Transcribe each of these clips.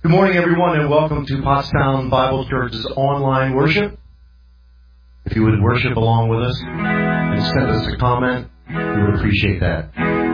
Good morning, everyone, and welcome to Pottstown Bible Church's online worship. If you would worship along with us and send us a comment, we would appreciate that.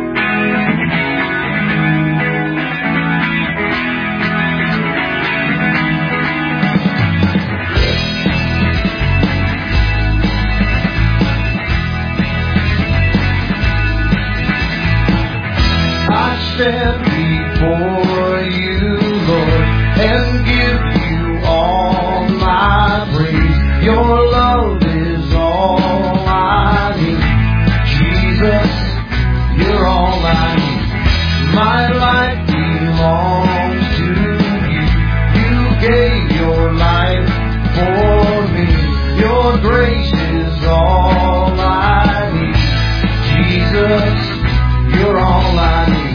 I stand before you, Lord, and give you all my praise. Your love is all I need. Jesus, you're all I need. My life belongs to you. You gave your life for me. Your grace is all I need. Jesus, you're all I need.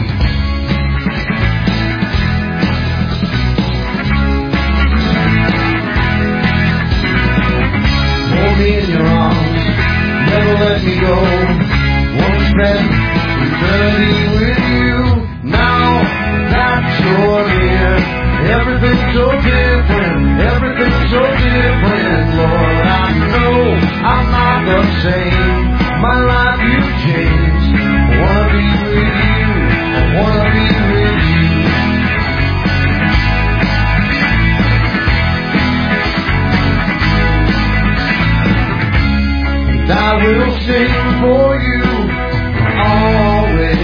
In your arms, never let me go. Won't spend eternity with you. Now that you're here, everything's so different. Everything's so different, Lord. I know I'm not the same. My life you've changed. I wanna be with you. I wanna be with you. I will sing for you always.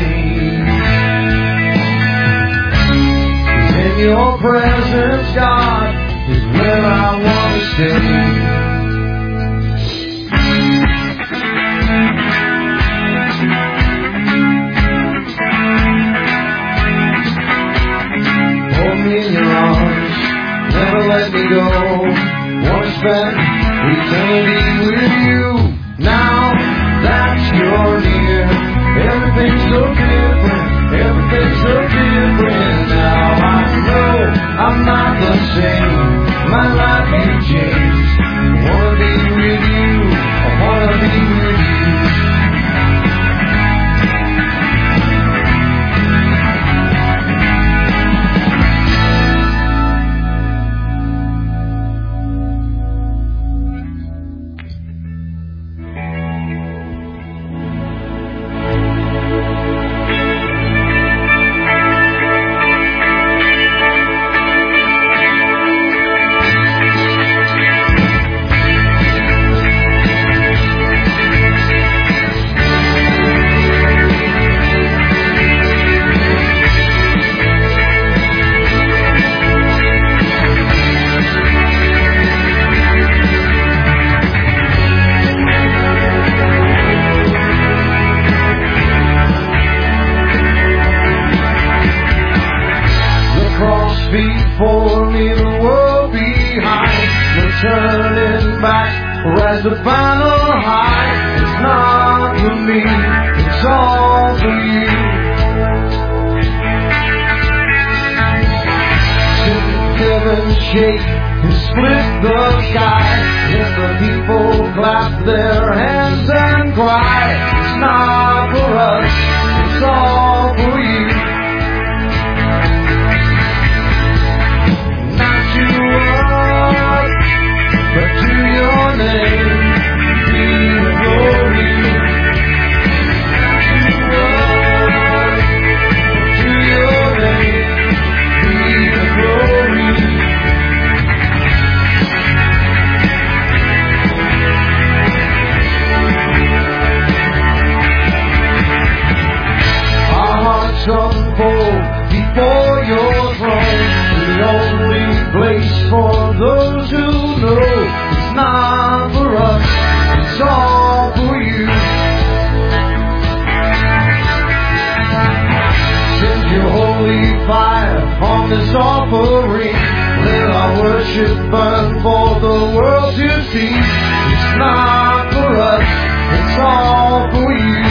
In your presence, God, is where I want to stay. Hold me in your arms, never let me go. Want to spend eternity with you. Now that you're near, everything's so different, everything's so different. Now I know I'm not the same, my life has changed. I wanna be with you, I wanna be with you. For me, the world behind, no turning back, or as the final high. It's not for me, it's all for you. Since heaven shake and split the sky, let the people clap their hands and cry. It's not for us, it's all for you. But to your name be the glory. To your name be the glory. Our hearts unfold before your throne, the only place for those who know. It's not for us, it's all for you. Send your holy fire on this offering. Let our worship burn for the world to see. It's not for us, it's all for you.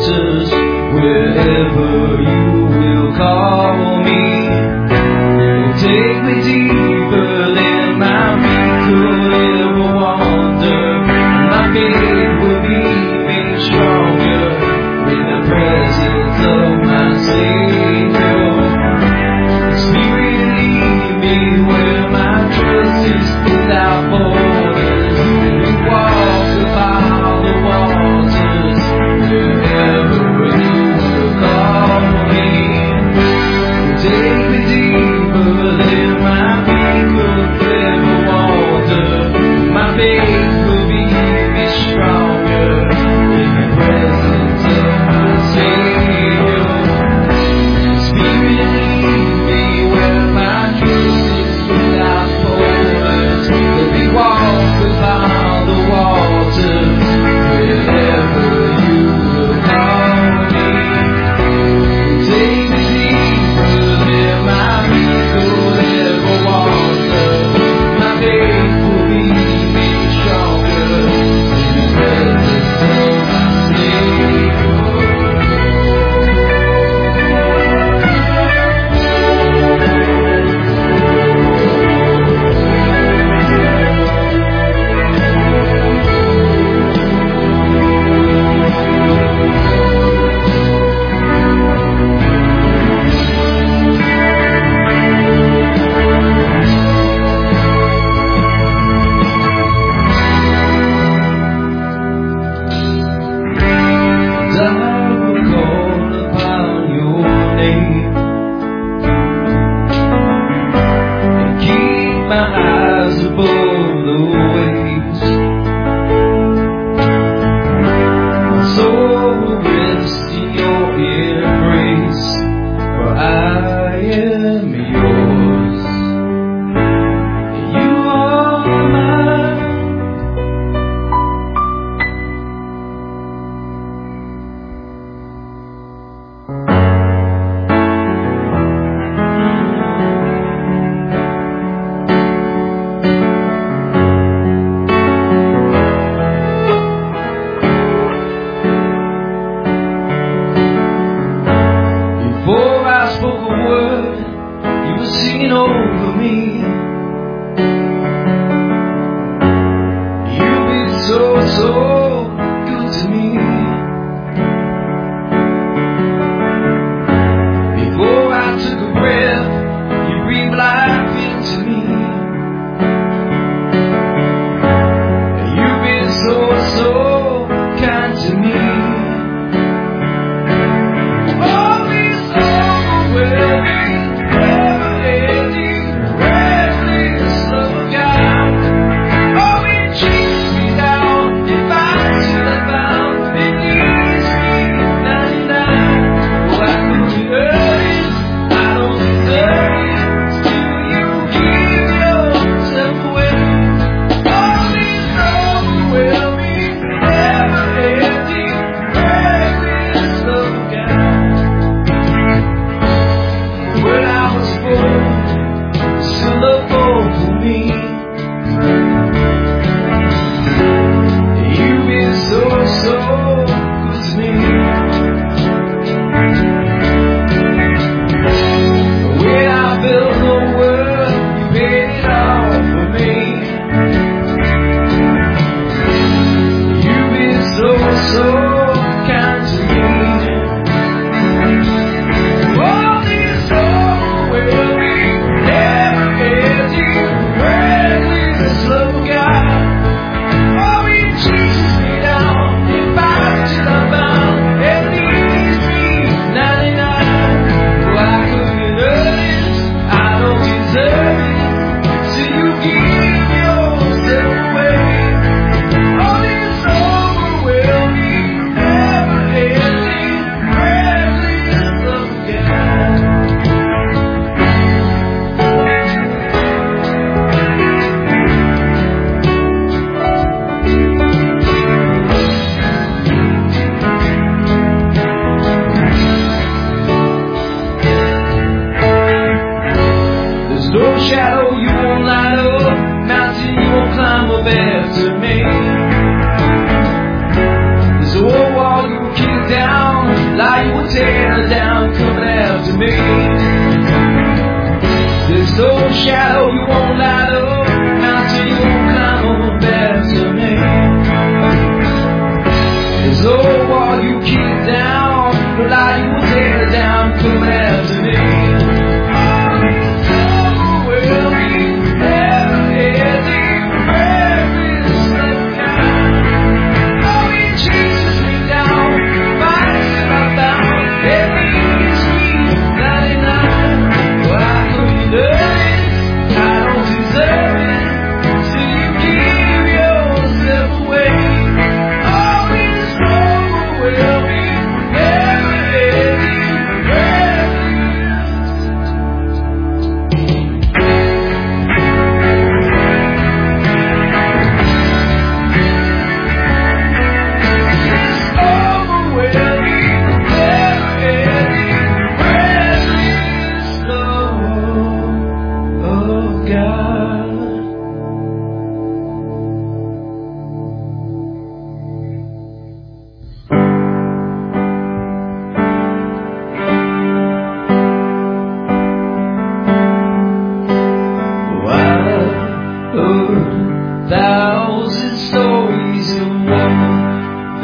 waters, wherever you will call me. You'll take me deeper than my feet could ever wander. My faith will be made stronger in the presence of my Savior. Spirit, lead me where my trust is without borders. We walk about the waters, wherever you will call me. Take me deeper than my feet could ever wander. My faith will be stronger in the presence of my Savior. Spirit, lead me where my trust is without borders. Let me walk upon the waters, wherever you will call me. Take me deeper than my feet could ever wander. My faith will be made stronger in the presence of my Savior. I will call upon your name and keep my eyes above the waves. My soul will rest in your embrace, for I am yours and you are mine. Before I spoke a word, you were singing over me. You've been so good to me. Before I took a breath, you breathed life into me. You've been so kind to me. Oh, this overwhelming, never-ending, restless love of God. Oh, it chases me down, it finds till I found.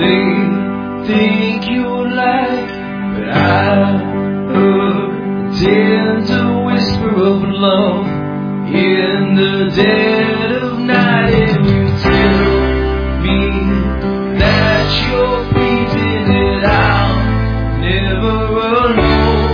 they think you're like, but I heard the tender whisper of love in the dead of night, and you tell me that you're pleasing it out, never alone.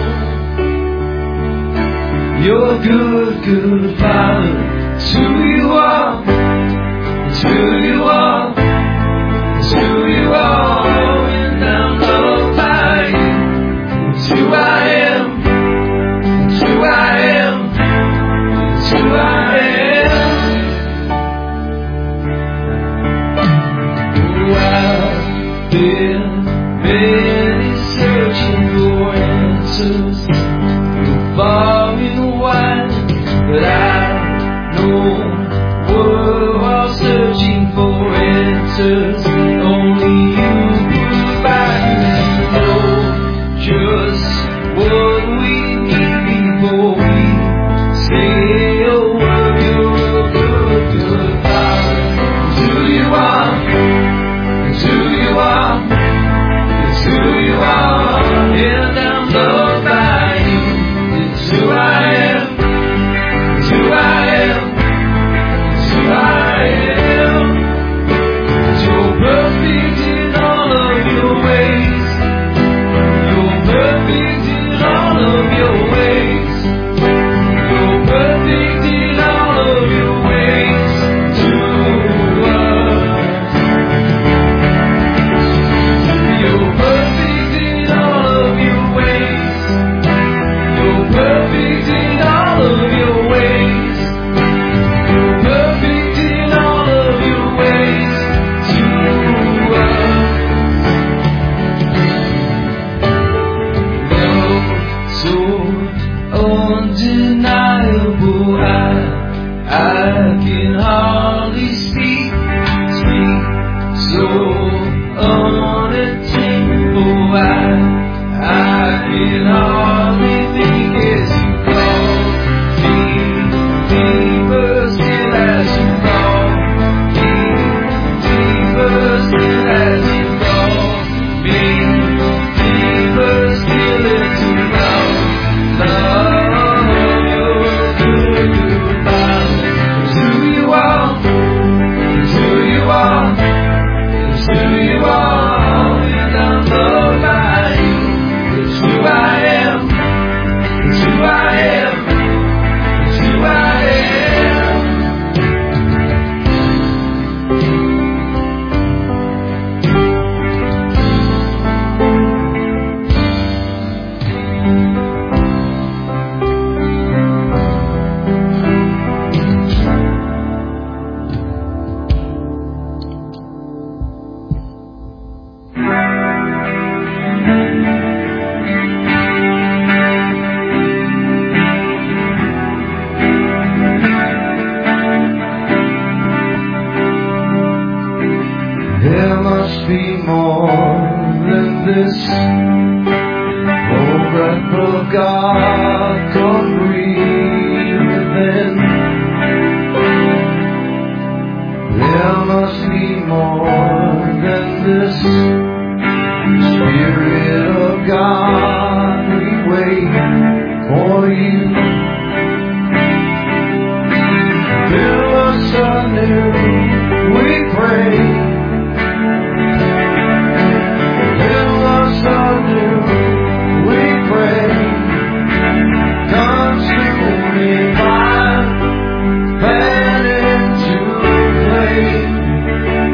You're a good, good father. It's who you are. It's who you are. It's who you are. And I'm loved by you. It's who I am. It's who I am. It's who I am. Oh, I've been really searching for answers, far and wide, but I know we're all searching for answers. Only you provide. You know just what we need before we say a word. You're a good, good father. It's who you are. It's who you are. It's who you are. And I'm loved by you. It's who I am. It's who I am. It's who I am. You're perfect in all of your ways. You're perfect in all of your ways. You're perfect in all of your ways to us. You're perfect in all of your ways. You're perfect in all of your ways. You're perfect in all of your ways to us. Love so undeniable, I can hardly speak so unattainable, I can hardly think as you call me deeper still as you call me deeper still as you call me deeper still as you love your good, good father. It's who you are. It's who you are. It's who you are. And I'm loved by you. It's who I am. It's who I am. It's who I am. There must be more than this. Oh, breath of God, come breathe within. There must be more than this. Spirit of God, we wait for you. Fill us anew, we pray. Fill us anew, we pray. Consuming fire, fan into flame.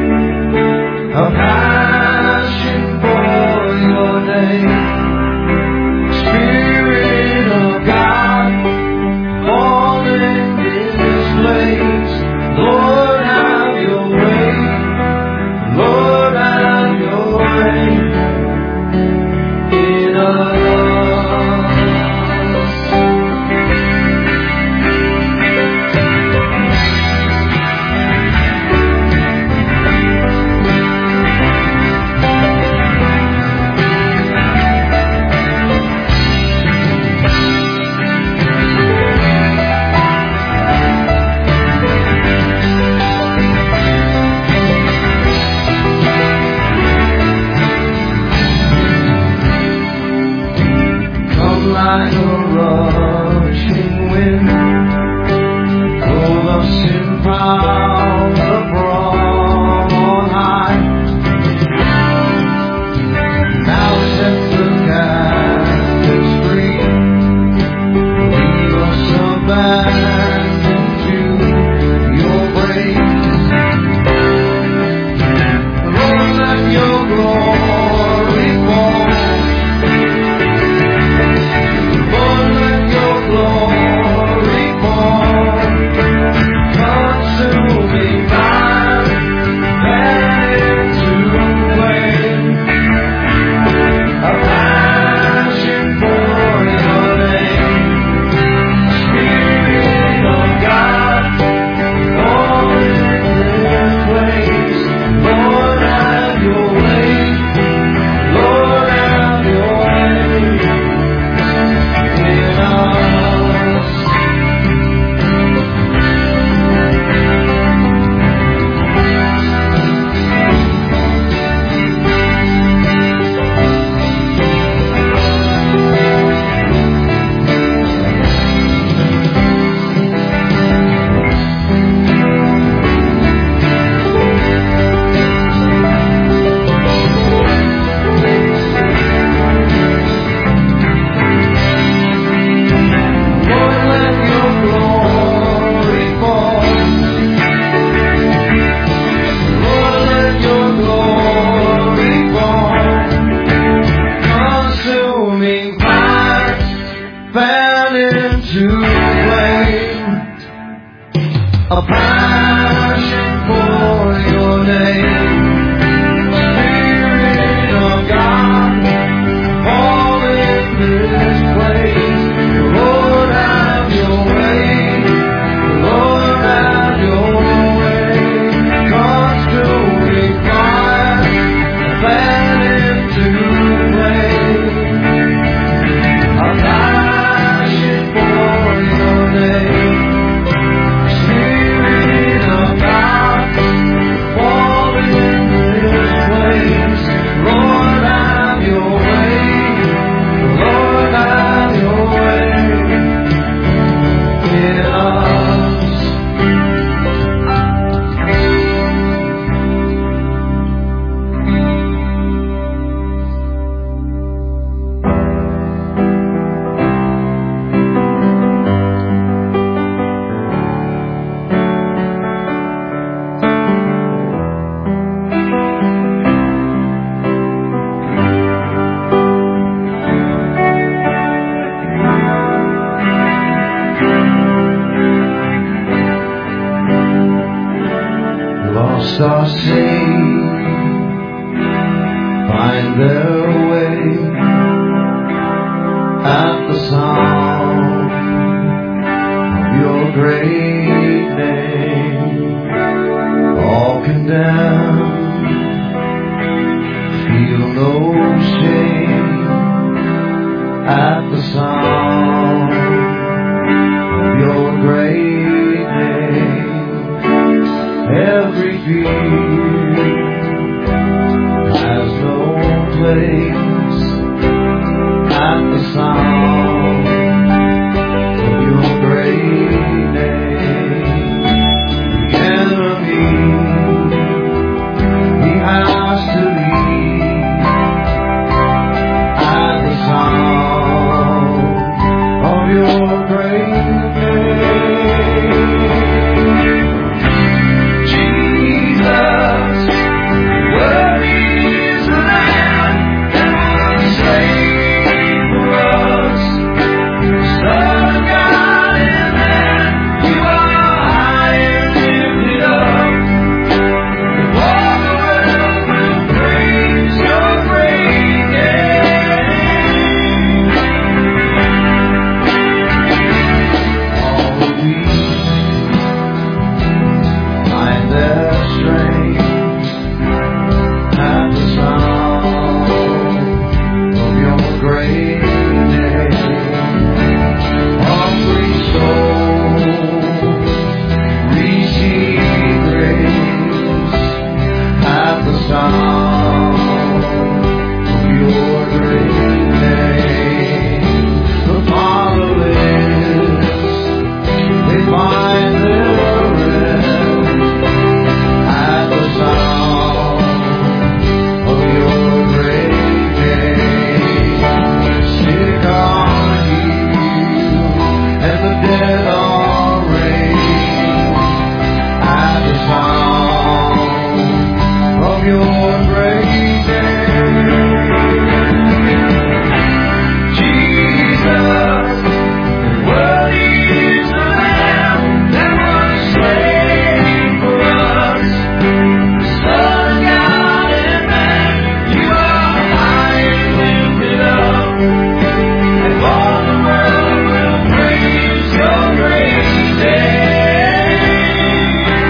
are saved find their way at the sound of your great name. All condemned feel no shame at the sound of your great name. Every fear has no place at the sound of your great name. The enemy, he has to leave at the sound of your great name. Jesus, worthy is the Lamb that was slain for us. Son of God and man, you are high and lifted up. And all the world will praise your great name. All the weak find their strength at the sound of your great name. Hungry soul, receive grace at the sound of your great name. The fatherless, they find their rest at the sound of your great name. Sick are healed and the dead are raised at the sound of your great name. Jesus, worthy is the Lamb that was slain for us. Son of God and man, you are high and lifted up, and all the world will praise your great name.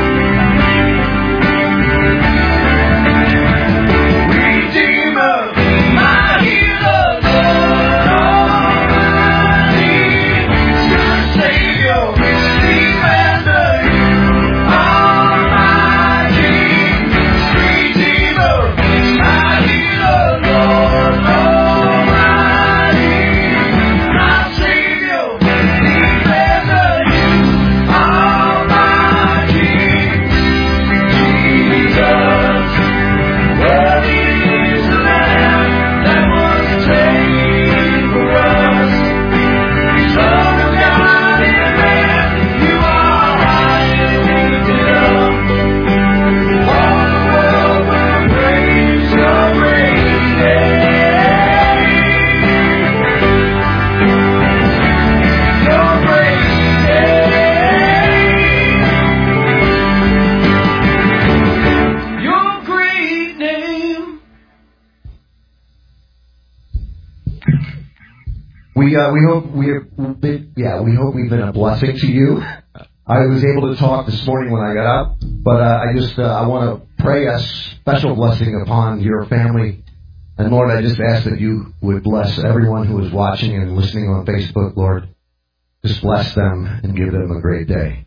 Redeemer, my healer, Lord Almighty, good Savior, defender, you are mighty. Redeemer, my healer, Lord Almighty, my Savior, defender, you are mighty. Jesus, worthy is the Lamb that was slain for us. Son of God and man, you are high and lifted up. All the world will praise your great name. Your great name. Your great name. We hope we've been a blessing to you. I was able to talk this morning when I got up, but I want to pray a special blessing upon your family. And Lord, I just ask that you would bless everyone who is watching and listening on Facebook, Lord. Just bless them and give them a great day.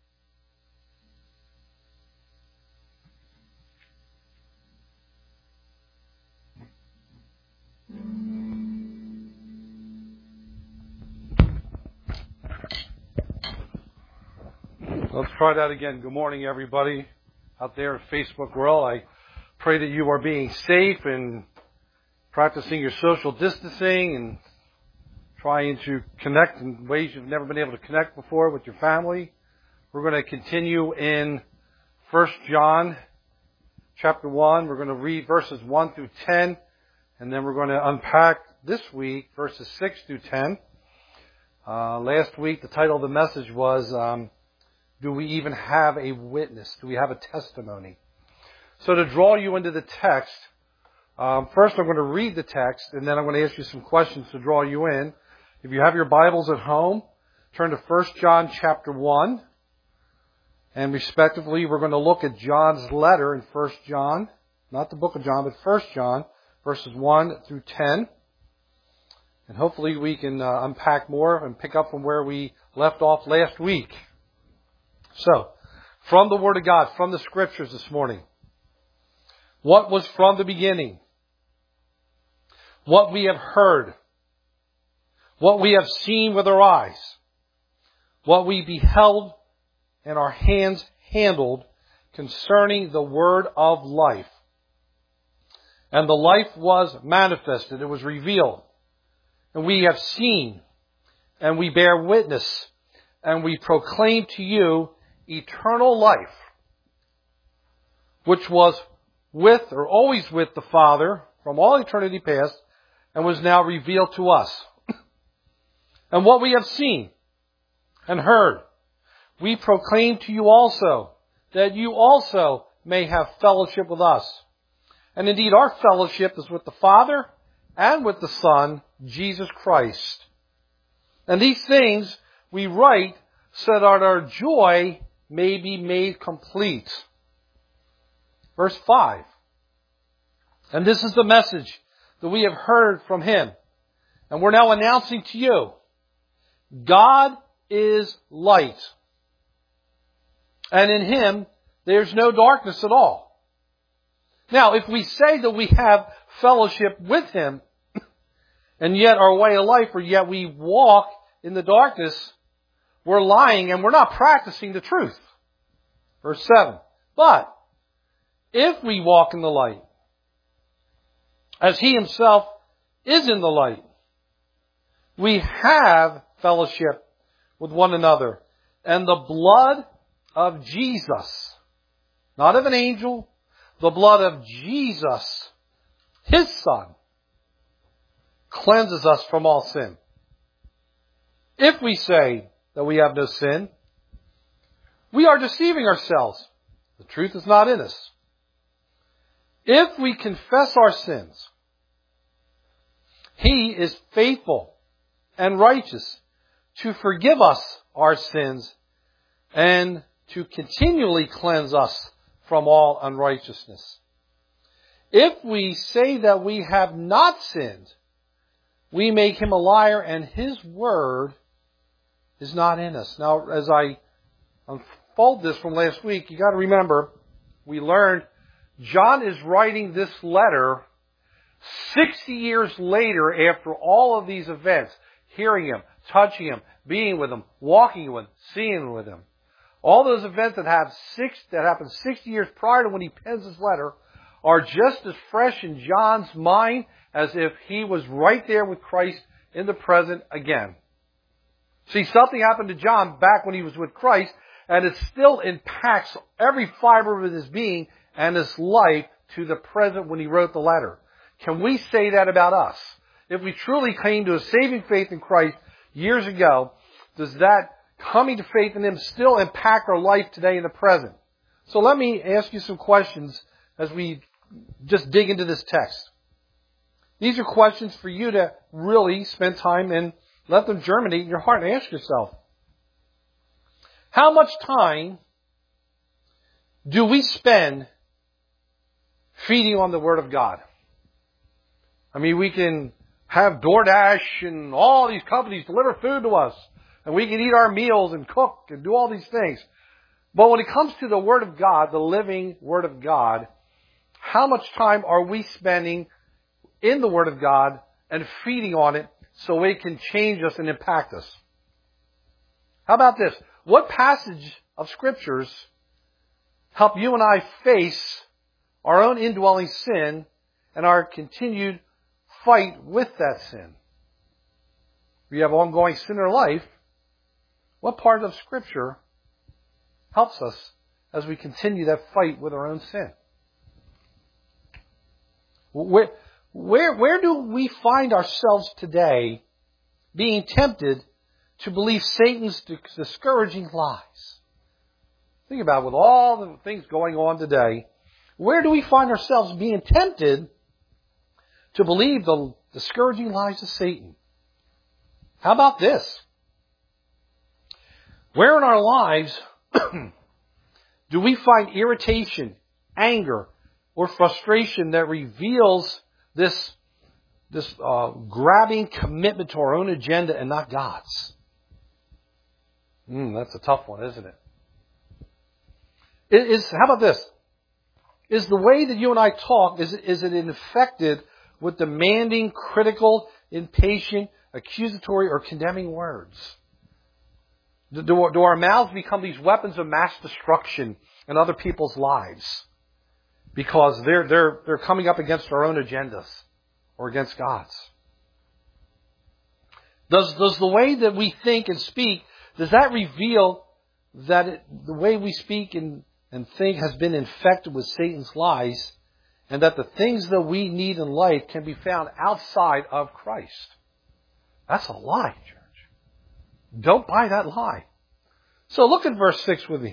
Let's try that again. Good morning, everybody out there in Facebook world. I pray that you are being safe and practicing your social distancing and trying to connect in ways you've never been able to connect before with your family. We're going to continue in 1 John chapter 1. We're going to read verses 1 through 10, and then we're going to unpack this week verses 6 through 10. Last week, the title of the message was, do we even have a witness? Do we have a testimony? So to draw you into the text, first I'm going to read the text, and then I'm going to ask you some questions to draw you in. If you have your Bibles at home, turn to 1 John chapter 1. And respectively, we're going to look at John's letter in 1 John, not the book of John, but 1 John, verses 1 through 10. And hopefully we can unpack more and pick up from where we left off last week. So, from the Word of God, from the Scriptures this morning. What was from the beginning? What we have heard. What we have seen with our eyes. What we beheld and our hands handled concerning the word of life. And the life was manifested, it was revealed. And we have seen, and we bear witness, and we proclaim to you eternal life, which was with, or always with the Father, from all eternity past, and was now revealed to us. And what we have seen and heard, we proclaim to you also, that you also may have fellowship with us. And indeed, our fellowship is with the Father and with the Son, Jesus Christ. And these things we write so that our joy may be made complete. Verse 5. And this is the message that we have heard from Him. And we're now announcing to you, God is light. And in Him, there's no darkness at all. Now, if we say that we have fellowship with Him, and yet our way of life, or yet we walk in the darkness, we're lying and we're not practicing the truth. Verse 7. But, if we walk in the light, as He Himself is in the light, we have fellowship with one another. And the blood of Jesus, not of an angel, the blood of Jesus, His Son, cleanses us from all sin. If we say that we have no sin, we are deceiving ourselves. The truth is not in us. If we confess our sins, He is faithful and righteous to forgive us our sins and to continually cleanse us from all unrighteousness. If we say that we have not sinned, we make Him a liar and His word is not in us. Now, as I unfold this from last week, you got to remember, we learned John is writing this letter 60 years later after all of these events, hearing Him, touching Him, being with Him, walking with Him, seeing with Him. All those events that happened 60 years prior to when he pens his letter are just as fresh in John's mind as if he was right there with Christ in the present again. See, something happened to John back when he was with Christ, and it still impacts every fiber of his being and his life to the present when he wrote the letter. Can we say that about us? If we truly came to a saving faith in Christ years ago, does that coming to faith in Him still impact our life today in the present? So let me ask you some questions as we just dig into this text. These are questions for you to really spend time and let them germinate in your heart and ask yourself. How much time do we spend feeding on the Word of God? I mean, we can have DoorDash and all these companies deliver food to us. And we can eat our meals and cook and do all these things. But when it comes to the Word of God, the living Word of God, how much time are we spending in the Word of God and feeding on it so it can change us and impact us? How about this? What passage of Scriptures help you and I face our own indwelling sin and our continued fight with that sin? We have ongoing sin in our life. What part of Scripture helps us as we continue that fight with our own sin? Where do we find ourselves today being tempted to believe Satan's discouraging lies? Think about it. With all the things going on today, Where do we find ourselves being tempted to believe the discouraging lies of Satan? How about this? Where in our lives do we find irritation, anger, or frustration that reveals this grabbing commitment to our own agenda and not God's? That's a tough one, isn't it? How about this? Is the way that you and I talk, is it infected with demanding, critical, impatient, accusatory, or condemning words? Do our mouths become these weapons of mass destruction in other people's lives because they're coming up against our own agendas or against God's? Does the way that we think and speak, does that reveal that the way we speak and think has been infected with Satan's lies, and that the things that we need in life can be found outside of Christ? That's a lie, church. Don't buy that lie. So look at verse 6 with me.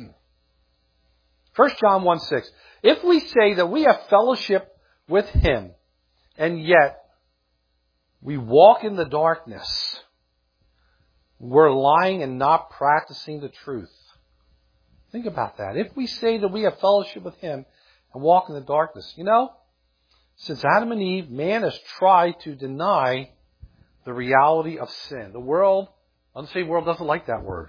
1 John 1:6. If we say that we have fellowship with Him, and yet we walk in the darkness, we're lying and not practicing the truth. Think about that. If we say that we have fellowship with Him and walk in the darkness, since Adam and Eve, man has tried to deny the reality of sin. The world, unsaved world, doesn't like that word.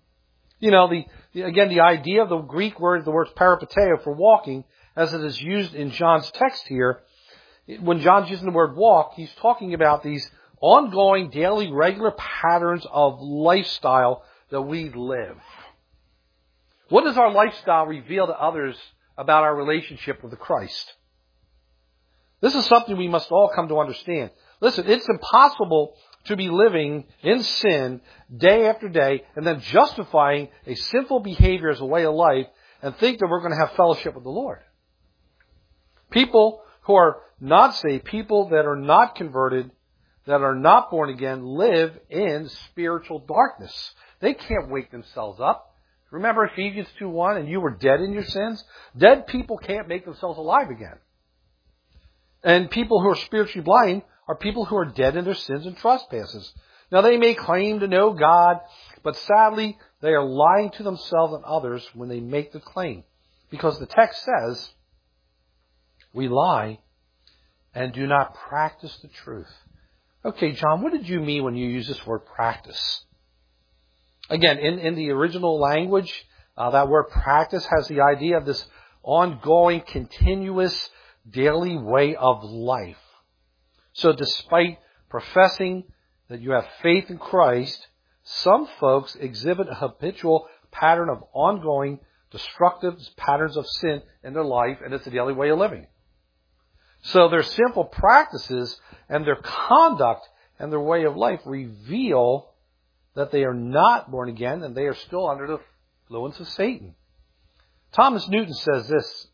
The idea of the Greek word, the word parapateo for walking, as it is used in John's text here, when John's using the word walk, he's talking about these ongoing, daily, regular patterns of lifestyle that we live. What does our lifestyle reveal to others about our relationship with the Christ? This is something we must all come to understand. Listen, it's impossible to be living in sin day after day and then justifying a sinful behavior as a way of life and think that we're going to have fellowship with the Lord. People who are not saved, people that are not converted, that are not born again, live in spiritual darkness. They can't wake themselves up. Remember Ephesians 2:1, and you were dead in your sins? Dead people can't make themselves alive again. And people who are spiritually blind are people who are dead in their sins and trespasses. Now they may claim to know God, but sadly they are lying to themselves and others when they make the claim. Because the text says, we lie and do not practice the truth. Okay, John, what did you mean when you use this word practice? Again, in the original language, that word practice has the idea of this ongoing, continuous, daily way of life. So despite professing that you have faith in Christ, some folks exhibit a habitual pattern of ongoing, destructive patterns of sin in their life, and it's a daily way of living. So their simple practices and their conduct and their way of life reveal that they are not born again and they are still under the influence of Satan. Thomas Newton says this.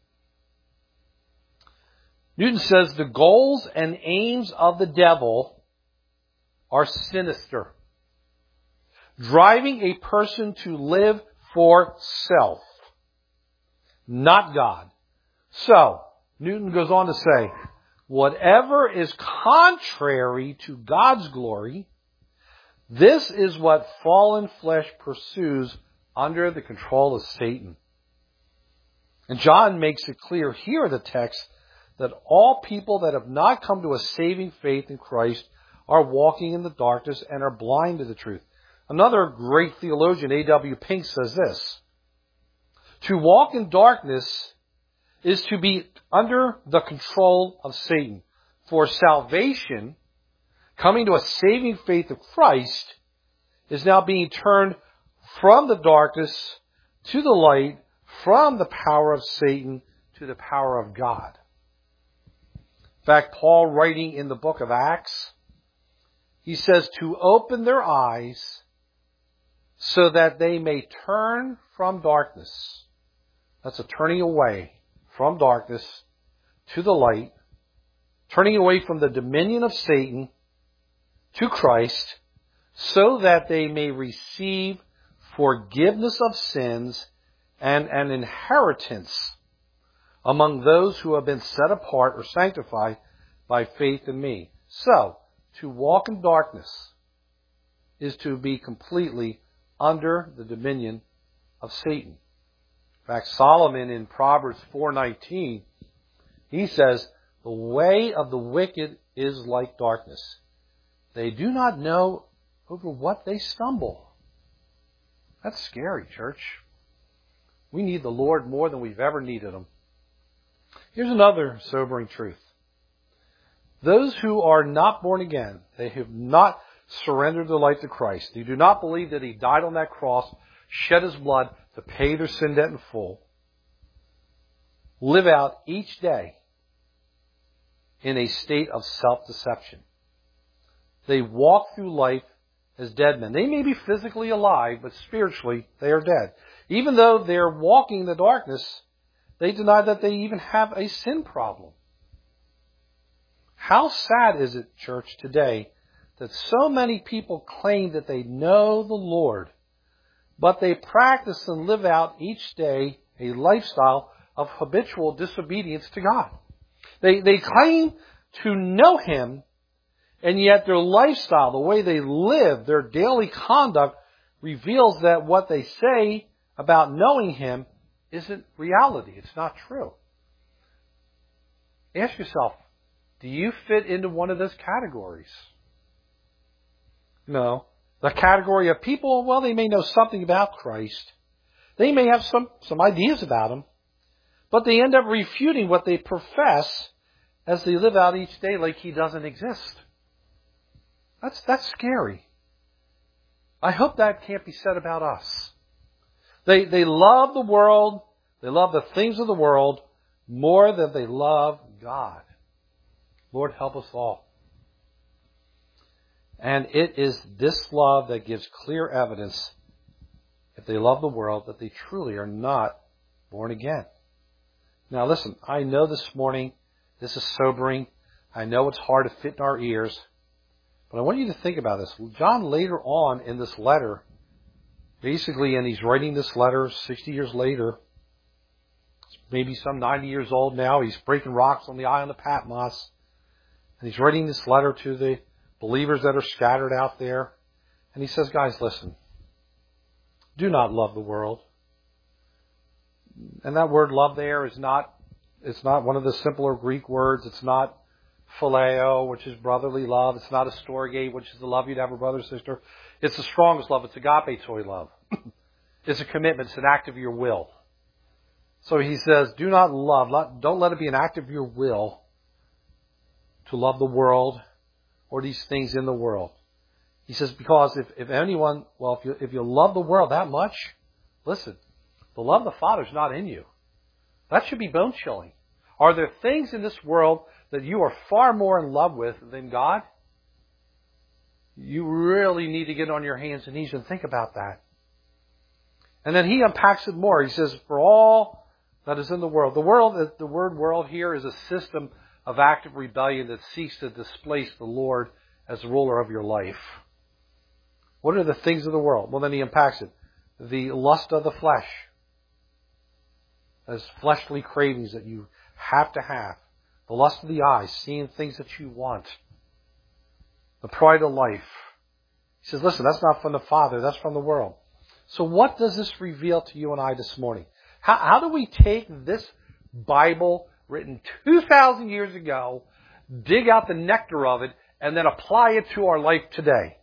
Newton says the goals and aims of the devil are sinister, driving a person to live for self, not God. So, Newton goes on to say, whatever is contrary to God's glory, this is what fallen flesh pursues under the control of Satan. And John makes it clear here in the text that all people that have not come to a saving faith in Christ are walking in the darkness and are blind to the truth. Another great theologian, A.W. Pink, says this: to walk in darkness is to be under the control of Satan. For salvation, coming to a saving faith of Christ, is now being turned from the darkness to the light, from the power of Satan to the power of God. In fact, Paul, writing in the book of Acts, he says to open their eyes so that they may turn from darkness. That's a turning away from darkness to the light, turning away from the dominion of Satan to Christ, so that they may receive forgiveness of sins and an inheritance among those who have been set apart or sanctified by faith in me. So, to walk in darkness is to be completely under the dominion of Satan. In fact, Solomon in Proverbs 4:19, he says, the way of the wicked is like darkness. They do not know over what they stumble. That's scary, church. We need the Lord more than we've ever needed Him. Here's another sobering truth. Those who are not born again, they have not surrendered their life to Christ, they do not believe that He died on that cross, shed His blood to pay their sin debt in full, live out each day in a state of self-deception. They walk through life as dead men. They may be physically alive, but spiritually they are dead. Even though they're walking in the darkness, they deny that they even have a sin problem. How sad is it, church, today that so many people claim that they know the Lord, but they practice and live out each day a lifestyle of habitual disobedience to God. They claim to know Him, and yet their lifestyle, the way they live, their daily conduct reveals that what they say about knowing Him isn't reality. It's not true. Ask yourself, do you fit into one of those categories? No. The category of people, well, they may know something about Christ. They may have some ideas about Him, but they end up refuting what they profess as they live out each day like He doesn't exist. That's scary. I hope that can't be said about us. They love the world, they love the things of the world more than they love God. Lord, help us all. And it is this love that gives clear evidence, if they love the world, that they truly are not born again. Now listen, I know this morning this is sobering. I know it's hard to fit in our ears. But I want you to think about this. John later on in this letter, basically, and he's writing this letter 60 years later, maybe some 90 years old now, he's breaking rocks on the island of Patmos, and he's writing this letter to the believers that are scattered out there. And he says, guys, listen, do not love the world. And that word love there is not, it's not one of the simpler Greek words. It's not phileo, which is brotherly love. It's not a storge, which is the love you'd have a brother or sister. It's the strongest love. It's agape toy love. It's a commitment. It's an act of your will. So he says, do not love. Don't let it be an act of your will to love the world or these things in the world. He says, because if anyone, well, if you love the world that much, listen, the love of the Father is not in you. That should be bone chilling. Are there things in this world that you are far more in love with than God? You really need to get on your hands and knees and think about that. And then he unpacks it more. He says, for all that is in the world. The word world here is a system of active rebellion that seeks to displace the Lord as the ruler of your life. What are the things of the world? Well, then he unpacks it. The lust of the flesh. Those fleshly cravings that you have to have. The lust of the eyes, seeing things that you want. The pride of life. He says, listen, that's not from the Father, that's from the world. So what does this reveal to you and I this morning? How do we take this Bible written 2,000 years ago, dig out the nectar of it, and then apply it to our life today?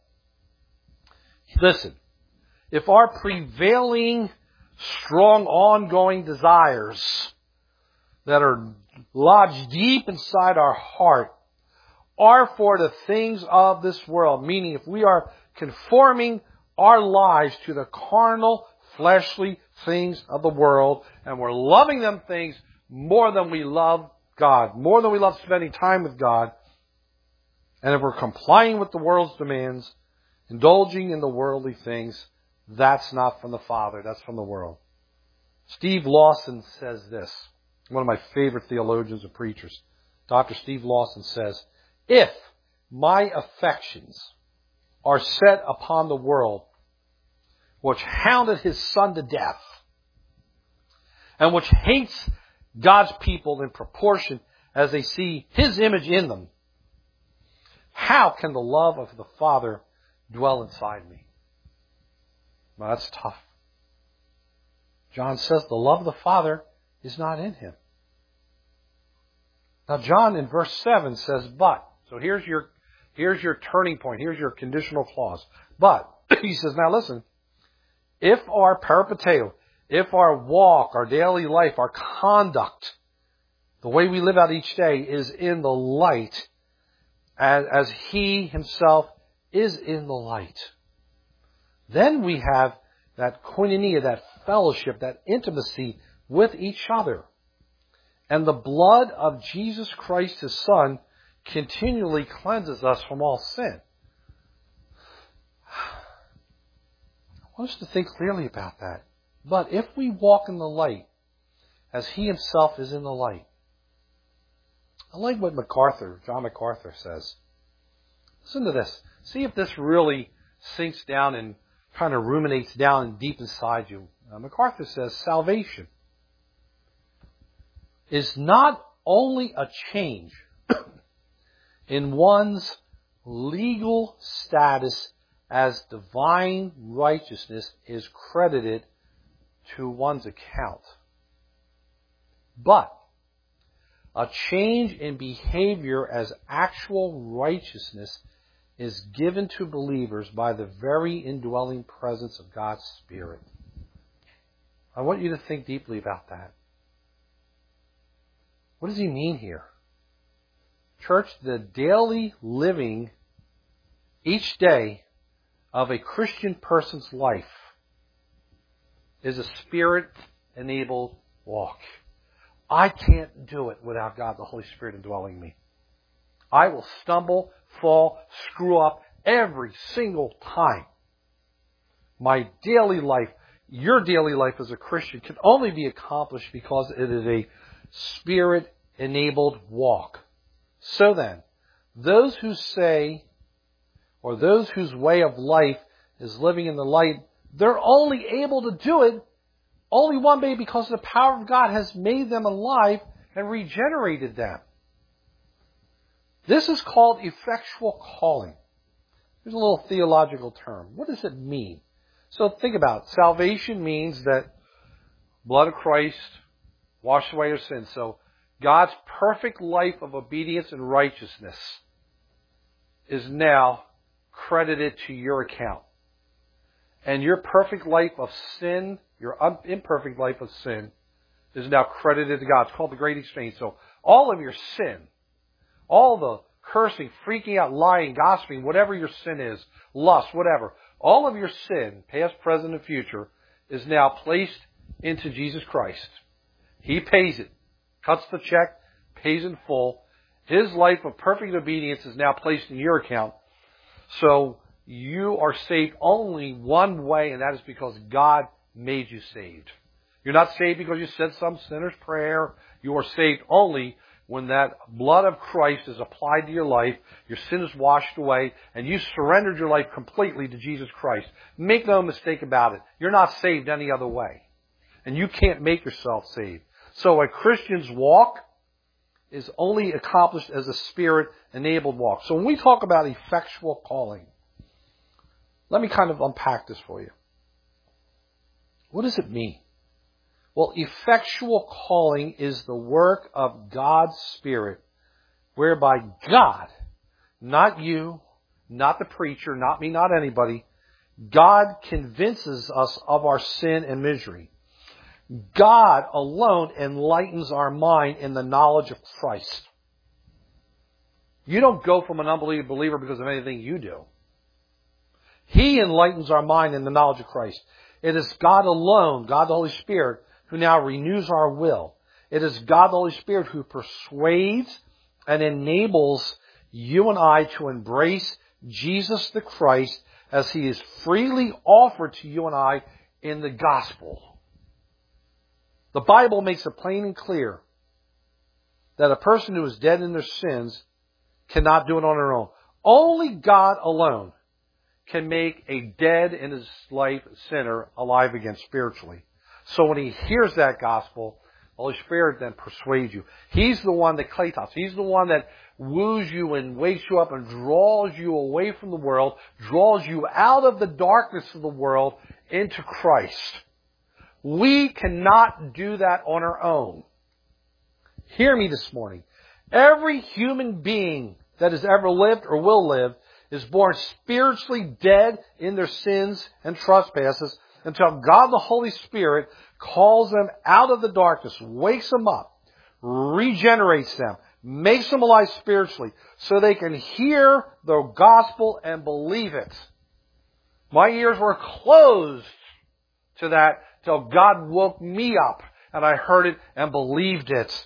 Listen, if our prevailing, strong, ongoing desires that are lodged deep inside our heart are for the things of this world, meaning if we are conforming our lives to the carnal, fleshly things of the world, and we're loving them things more than we love God, more than we love spending time with God, and if we're complying with the world's demands, indulging in the worldly things, that's not from the Father, that's from the world. Steve Lawson says this, one of my favorite theologians and preachers. Dr. Steve Lawson says, if my affections are set upon the world, which hounded his Son to death, and which hates God's people in proportion as they see His image in them, how can the love of the Father dwell inside me? Well, that's tough. John says the love of the Father is not in him. Now, John in verse 7 says, but. So here's your turning point. Here's your conditional clause. But, he says, now listen, if our peripateo, if our walk, our daily life, our conduct, the way we live out each day is in the light, as He Himself is in the light, then we have that koinonia, that fellowship, that intimacy with each other. And the blood of Jesus Christ, His Son, continually cleanses us from all sin. I want us to think clearly about that. But if we walk in the light, as He Himself is in the light, I like what John MacArthur says. Listen to this. See if this really sinks down and kind of ruminates down deep inside you. MacArthur says, salvation is not only a change in one's legal status as divine righteousness is credited to one's account, but a change in behavior as actual righteousness is given to believers by the very indwelling presence of God's Spirit. I want you to think deeply about that. What does he mean here? Church, the daily living each day of a Christian person's life is a Spirit-enabled walk. I can't do it without God, the Holy Spirit, indwelling me. I will stumble, fall, screw up every single time. My daily life, your daily life as a Christian, can only be accomplished because it is a Spirit-enabled walk. So then, those who say, or those whose way of life is living in the light, they're only able to do it only one way because the power of God has made them alive and regenerated them. This is called effectual calling. Here's a little theological term. What does it mean? So think about it. Salvation means that blood of Christ washed away our sins. So God's perfect life of obedience and righteousness is now credited to your account. And your perfect life of sin, your imperfect life of sin, is now credited to God. It's called the Great Exchange. So all of your sin, all the cursing, freaking out, lying, gossiping, whatever your sin is, lust, whatever, all of your sin, past, present, and future, is now placed into Jesus Christ. He pays it, cuts the check, pays in full. His life of perfect obedience is now placed in your account. So you are saved only one way, and that is because God made you saved. You're not saved because you said some sinner's prayer. You are saved only when that blood of Christ is applied to your life, your sin is washed away, and you surrendered your life completely to Jesus Christ. Make no mistake about it. You're not saved any other way. And you can't make yourself saved. So a Christian's walk is only accomplished as a Spirit-enabled walk. So when we talk about effectual calling, let me kind of unpack this for you. What does it mean? Well, effectual calling is the work of God's Spirit, whereby God, not you, not the preacher, not me, not anybody, God convinces us of our sin and misery. God alone enlightens our mind in the knowledge of Christ. You don't go from an unbeliever to believer because of anything you do. He enlightens our mind in the knowledge of Christ. It is God alone, God the Holy Spirit, who now renews our will. It is God the Holy Spirit who persuades and enables you and I to embrace Jesus the Christ as He is freely offered to you and I in the gospel. The Bible makes it plain and clear that a person who is dead in their sins cannot do it on their own. Only God alone can make a dead in his life sinner alive again spiritually. So when he hears that gospel, Holy Spirit then persuades you. He's the one that kletos. He's the one that woos you and wakes you up and draws you away from the world, draws you out of the darkness of the world into Christ. We cannot do that on our own. Hear me this morning. Every human being that has ever lived or will live is born spiritually dead in their sins and trespasses until God the Holy Spirit calls them out of the darkness, wakes them up, regenerates them, makes them alive spiritually so they can hear the gospel and believe it. My ears were closed to that till God woke me up and I heard it and believed it.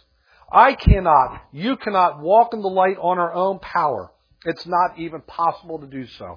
You cannot walk in the light on our own power. It's not even possible to do so.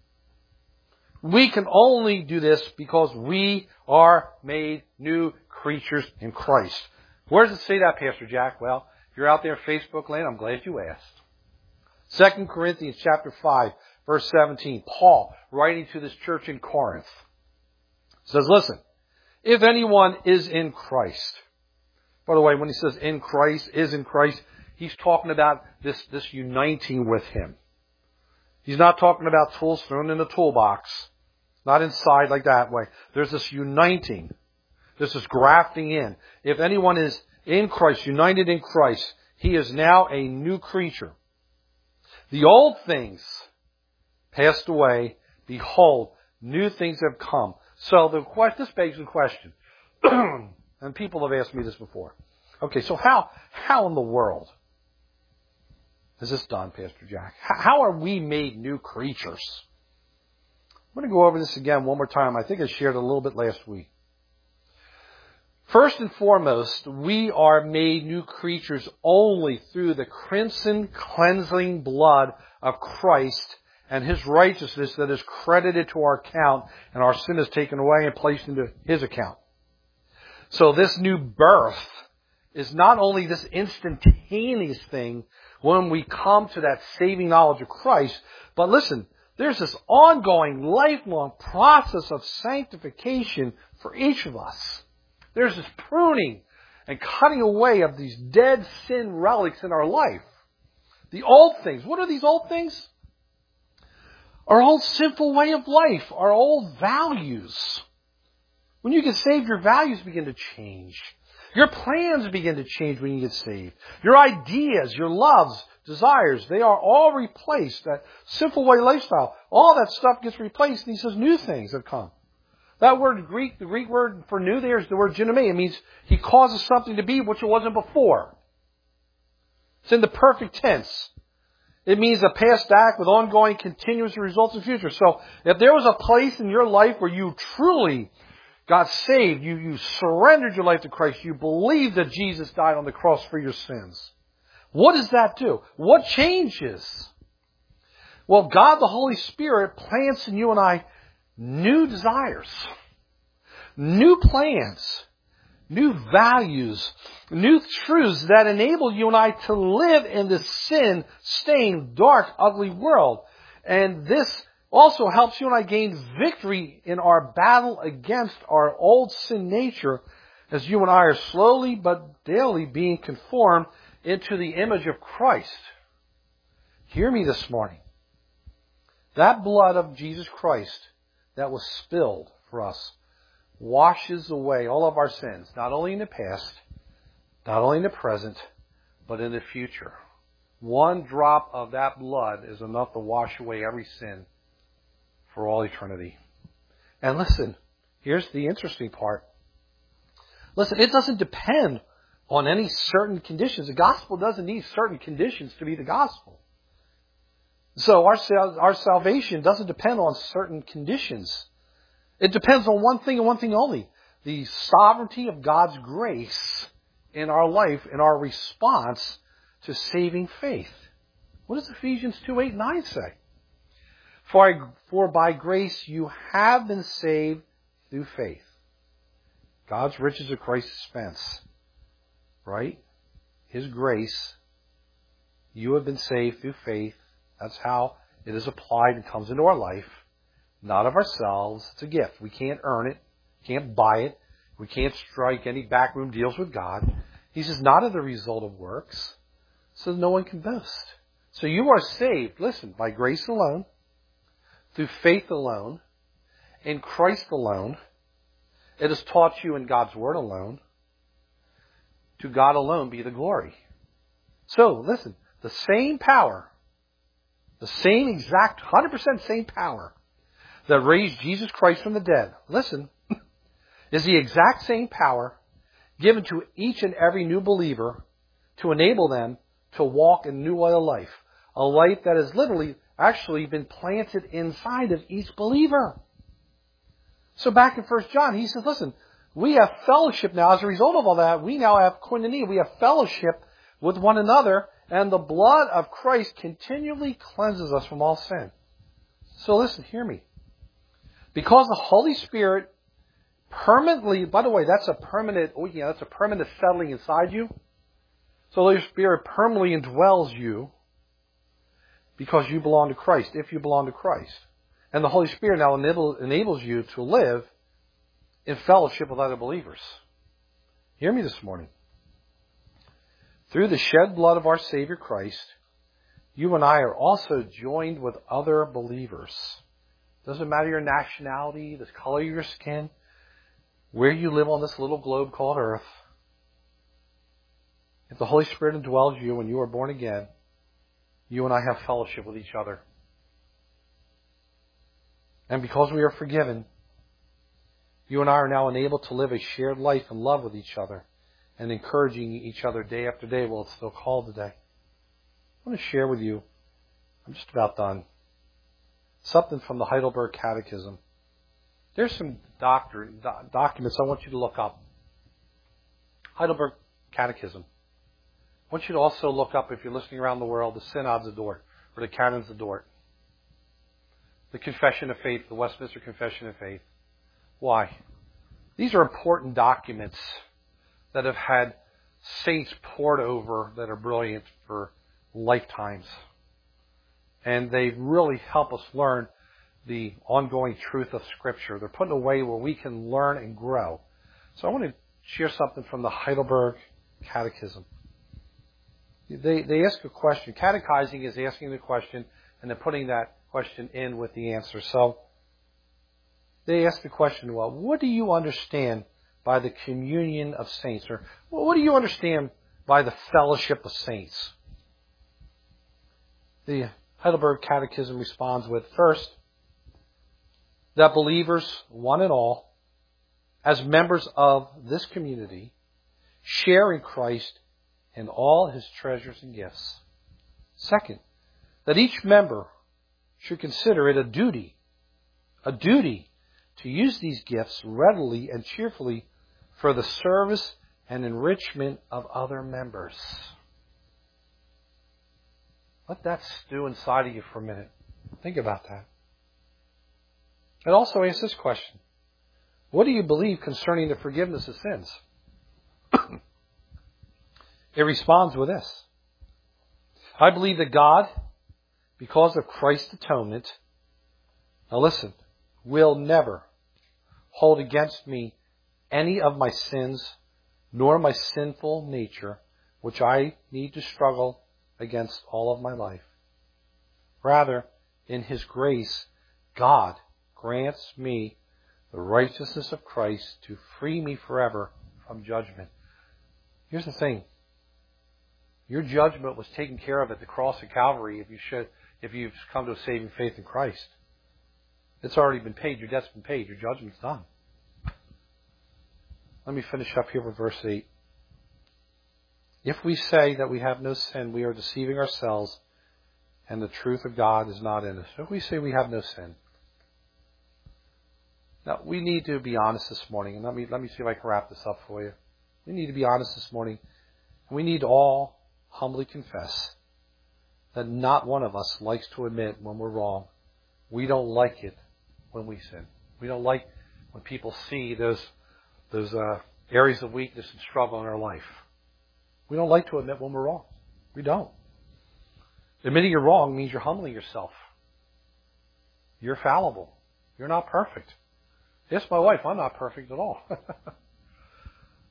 We can only do this because we are made new creatures in Christ. Where does it say that, Pastor Jack? Well, if you're out there in Facebook land, I'm glad you asked. 2 Corinthians chapter 5, verse 17. Paul, writing to this church in Corinth, says, listen, if anyone is in Christ. By the way, when he says in Christ, is in Christ, he's talking about this uniting with Him. He's not talking about tools thrown in a toolbox. Not inside like that way. There's this uniting. There's this grafting in. If anyone is in Christ, united in Christ, he is now a new creature. The old things passed away. Behold, new things have come. So this begs the question. And people have asked me this before. Okay, so how in the world is this done, Pastor Jack? How are we made new creatures? I'm going to go over this again one more time. I think I shared it a little bit last week. First and foremost, we are made new creatures only through the crimson cleansing blood of Christ and His righteousness that is credited to our account, and our sin is taken away and placed into His account. So this new birth is not only this instantaneous thing when we come to that saving knowledge of Christ, but listen, there's this ongoing, lifelong process of sanctification for each of us. There's this pruning and cutting away of these dead sin relics in our life. The old things. What are these old things? Our old sinful way of life. Our old values. When you get saved, your values begin to change. Your plans begin to change when you get saved. Your ideas, your loves, desires, they are all replaced. That sinful way lifestyle, all that stuff gets replaced. And He says new things have come. That word the Greek word for new there is the word ginomai. It means He causes something to be which it wasn't before. It's in the perfect tense. It means a past act with ongoing, continuous results in the future. So if there was a place in your life where you truly got saved, you surrendered your life to Christ, you believed that Jesus died on the cross for your sins, what does that do? What changes? Well, God the Holy Spirit plants in you and I new desires, new plans, new values, new truths that enable you and I to live in this sin-stained, dark, ugly world. And this also helps you and I gain victory in our battle against our old sin nature as you and I are slowly but daily being conformed into the image of Christ. Hear me this morning. That blood of Jesus Christ that was spilled for us washes away all of our sins, not only in the past, not only in the present, but in the future. One drop of that blood is enough to wash away every sin for all eternity. And listen, here's the interesting part. Listen, it doesn't depend on any certain conditions. The gospel doesn't need certain conditions to be the gospel. So our salvation doesn't depend on certain conditions. It depends on one thing and one thing only. The sovereignty of God's grace in our life, in our response to saving faith. What does Ephesians 2:8-9 say? For by grace you have been saved through faith. God's riches of Christ's expense. Right? His grace. You have been saved through faith. That's how it is applied and comes into our life. Not of ourselves. It's a gift. We can't earn it. Can't buy it. We can't strike any backroom deals with God. He says, not as a result of works, so no one can boast. So you are saved, listen, by grace alone, through faith alone, in Christ alone. It is taught you in God's Word alone. To God alone be the glory. So, listen, the same power, the same exact 100% same power that raised Jesus Christ from the dead, listen, is the exact same power given to each and every new believer to enable them to walk in a new way of life. A life that has literally actually been planted inside of each believer. So back in 1 John, he says, listen, we have fellowship now. As a result of all that, we now have koinonia. We have fellowship with one another, and the blood of Christ continually cleanses us from all sin. So listen, hear me. Because the Holy Spirit permanently, by the way, that's a permanent settling inside you. So the Holy Spirit permanently indwells you because you belong to Christ, if you belong to Christ. And the Holy Spirit now enables you to live in fellowship with other believers. Hear me this morning. Through the shed blood of our Savior Christ, you and I are also joined with other believers. Doesn't matter your nationality, the color of your skin, where you live on this little globe called Earth. If the Holy Spirit indwells you when you are born again, you and I have fellowship with each other. And because we are forgiven, you and I are now enabled to live a shared life and love with each other and encouraging each other day after day while it's still called today. I want to share with you, I'm just about done, something from the Heidelberg Catechism. There's some documents I want you to look up. Heidelberg Catechism. I want you to also look up, if you're listening around the world, the Synods of Dort, or the Canons of Dort. The Confession of Faith, the Westminster Confession of Faith. Why? These are important documents that have had saints poured over that are brilliant for lifetimes. And they really help us learn the ongoing truth of Scripture. They're put in a way where we can learn and grow. So I want to share something from the Heidelberg Catechism. They ask a question. Catechizing is asking the question and then putting that question in with the answer. So they ask the question, well, what do you understand by the communion of saints? Or what do you understand by the fellowship of saints? The Heidelberg Catechism responds with, first, that believers, one and all, as members of this community, share in Christ in all His treasures and gifts. Second, that each member should consider it a duty to use these gifts readily and cheerfully for the service and enrichment of other members. Let that stew inside of you for a minute. Think about that. It also asks this question. What do you believe concerning the forgiveness of sins? It responds with this. I believe that God, because of Christ's atonement, now listen, will never hold against me any of my sins, nor my sinful nature, which I need to struggle against all of my life. Rather, in His grace, God grants me the righteousness of Christ to free me forever from judgment. Here's the thing. Your judgment was taken care of at the cross of Calvary if you've come to a saving faith in Christ. It's already been paid. Your debt's been paid. Your judgment's done. Let me finish up here with verse 8. If we say that we have no sin, we are deceiving ourselves, and the truth of God is not in us. If we say we have no sin. Now, we need to be honest this morning, and let me see if I can wrap this up for you. We need to be honest this morning. We need to all humbly confess that not one of us likes to admit when we're wrong. We don't like it when we sin. We don't like when people see those areas of weakness and struggle in our life. We don't like to admit when we're wrong. We don't. Admitting you're wrong means you're humbling yourself. You're fallible. You're not perfect. Yes, my wife, I'm not perfect at all.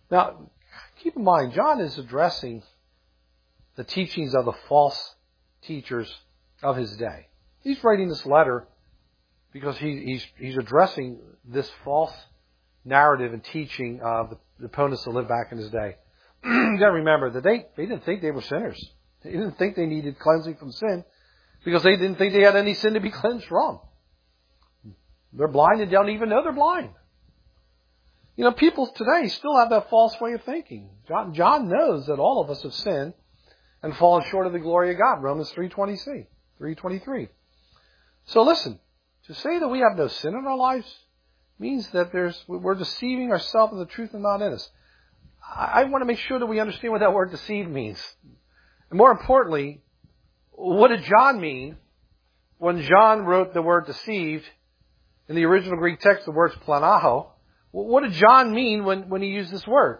Now, keep in mind, John is addressing the teachings of the false teachers of his day. He's writing this letter because he's addressing this false narrative and teaching of the opponents that lived back in his day. You got to remember that they didn't think they were sinners. They didn't think they needed cleansing from sin because they didn't think they had any sin to be cleansed from. They're blind and don't even know they're blind. You know, people today still have that false way of thinking. John knows that all of us have sinned and fallen short of the glory of God. Romans 3:23. So listen, to say that we have no sin in our lives means that we're deceiving ourselves and the truth is not in us. I want to make sure that we understand what that word deceive means. And more importantly, what did John mean when John wrote the word deceived? In the original Greek text, the word's planaho. What did John mean when he used this word?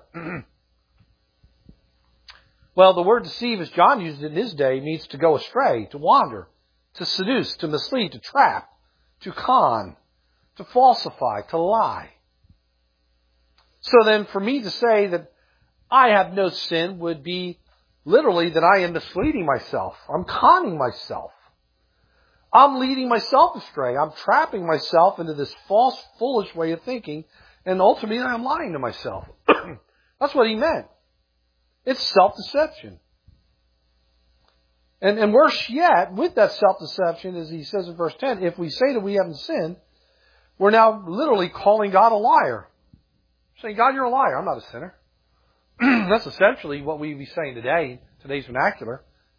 Well, the word deceive, as John used it in his day, means to go astray, to wander, to seduce, to mislead, to trap, to con, to falsify, to lie. So then for me to say that I have no sin would be literally that I am misleading myself. I'm conning myself. I'm leading myself astray. I'm trapping myself into this false, foolish way of thinking, and ultimately I'm lying to myself. That's what he meant. It's self-deception. And worse yet, with that self-deception, as he says in verse 10, if we say that we haven't sinned, we're now literally calling God a liar. Saying, God, you're a liar. I'm not a sinner. That's essentially what we'd be saying today, today's vernacular.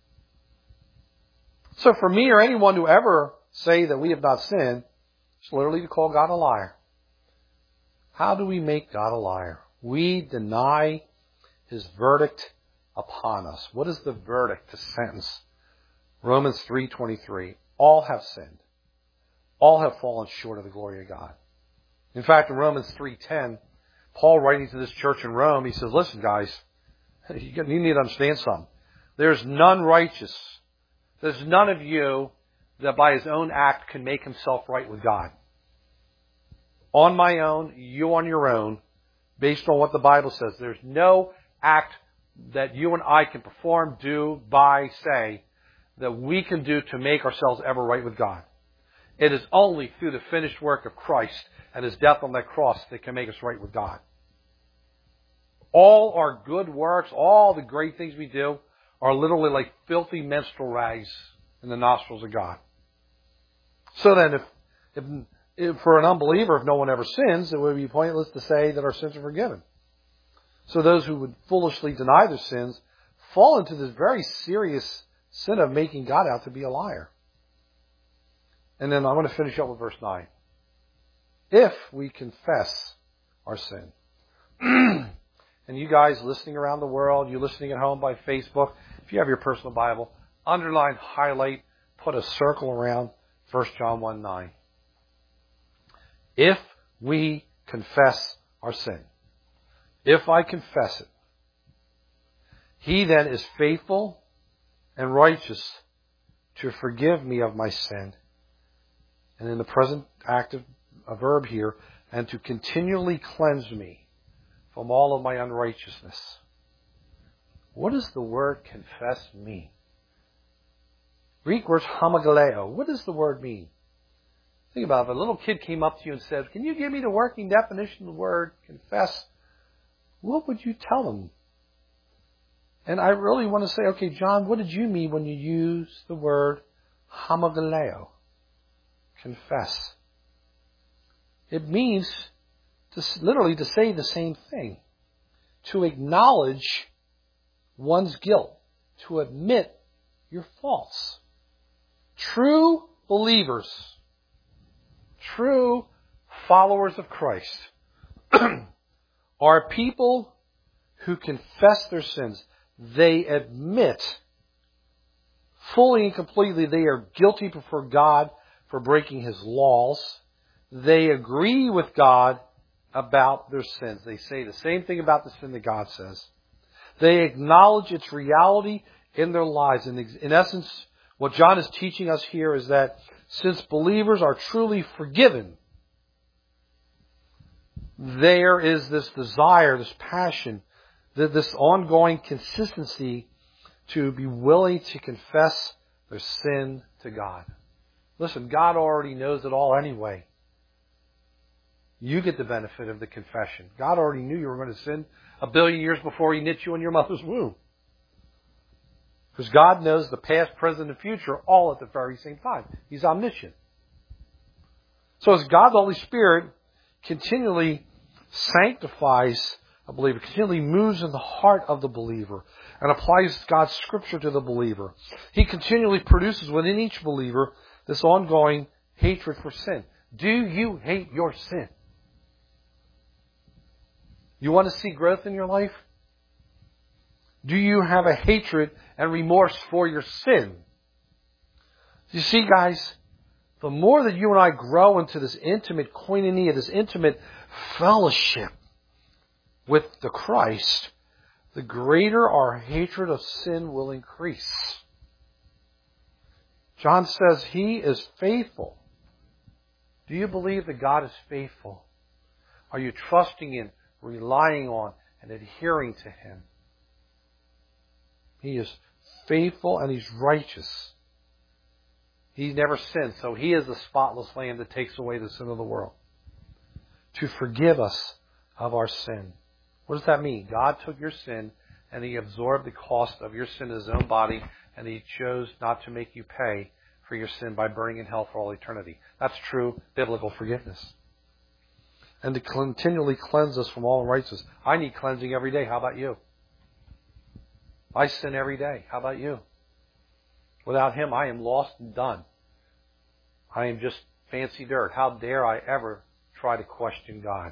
So for me or anyone to ever say that we have not sinned, it's literally to call God a liar. How do we make God a liar? We deny His verdict upon us. What is the verdict, the sentence? Romans 3:23. All have sinned. All have fallen short of the glory of God. In fact, in Romans 3:10, Paul writing to this church in Rome, he says, listen guys, you need to understand something. There's none righteous. There's none of you that by his own act can make himself right with God. On my own, you on your own, based on what the Bible says. There's no act that you and I can perform, do, buy, say, that we can do to make ourselves ever right with God. It is only through the finished work of Christ and His death on that cross that can make us right with God. All our good works, all the great things we do, are literally like filthy menstrual rags in the nostrils of God. So then, if for an unbeliever, if no one ever sins, it would be pointless to say that our sins are forgiven. So those who would foolishly deny their sins fall into this very serious sin of making God out to be a liar. And then I'm going to finish up with verse 9. If we confess our sin. And you guys listening around the world, you listening at home by Facebook, if you have your personal Bible, underline, highlight, put a circle around 1 John 1:9. If we confess our sin, if I confess it, He then is faithful and righteous to forgive me of my sin. And in the present active verb here, and to continually cleanse me from all of my unrighteousness. What does the word confess mean? Greek word homogaleo. What does the word mean? Think about it. If a little kid came up to you and said, can you give me the working definition of the word confess? What would you tell them? And I really want to say, okay, John, what did you mean when you used the word homogaleo? Confess. It means literally to say the same thing. To acknowledge one's guilt. To admit your faults. True believers, true followers of Christ are people who confess their sins. They admit fully and completely they are guilty before God for breaking His laws. They agree with God about their sins. They say the same thing about the sin that God says. They acknowledge its reality in their lives. And in essence, what John is teaching us here is that since believers are truly forgiven, there is this desire, this passion, this ongoing consistency to be willing to confess their sin to God. Listen, God already knows it all anyway. You get the benefit of the confession. God already knew you were going to sin 1 billion years before He knit you in your mother's womb. Because God knows the past, present, and future all at the very same time. He's omniscient. So as God's Holy Spirit continually sanctifies a believer, continually moves in the heart of the believer, and applies God's Scripture to the believer, He continually produces within each believer this ongoing hatred for sin. Do you hate your sin? You want to see growth in your life? Do you have a hatred and remorse for your sin? You see, guys, the more that you and I grow into this intimate koinonia, this intimate fellowship with the Christ, the greater our hatred of sin will increase. John says He is faithful. Do you believe that God is faithful? Are you trusting in, relying on, and adhering to Him? He is faithful and He's righteous. He never sinned, so He is the spotless Lamb that takes away the sin of the world, to forgive us of our sin. What does that mean? God took your sin and He absorbed the cost of your sin in His own body, and He chose not to make you pay for your sin by burning in hell for all eternity. That's true biblical forgiveness. And to continually cleanse us from all unrighteousness. I need cleansing every day. How about you? I sin every day. How about you? Without Him, I am lost and done. I am just fancy dirt. How dare I ever try to question God?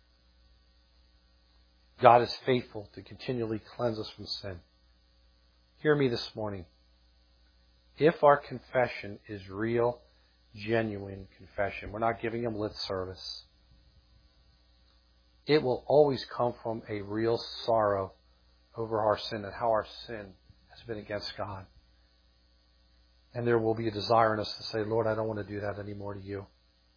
God is faithful to continually cleanse us from sin. Hear me this morning. If our confession is real, genuine confession, we're not giving Him lip service, it will always come from a real sorrow over our sin and how our sin has been against God. And there will be a desire in us to say, Lord, I don't want to do that anymore to You.